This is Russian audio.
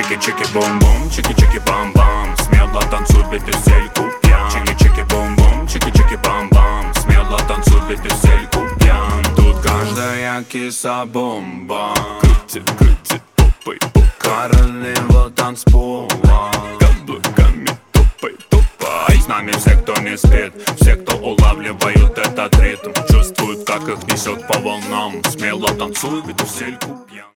Чики-чики-бум-бум, чики-чики-бам-бам. Смело танцуй, ведь весельку пьян. Чики-чики-бум-бум, чики-чики-бам-бам. Смело танцуй, ведь весельку пьян. Тут каждая киса бомба. Крутит, крутит попой, королева танцпола. Каблуками топай, топай. С нами все, кто не спит, все, кто улавливают этот ритм, чувствуют, как их несет по волнам. Смело танцуй, ведь весельку пьян.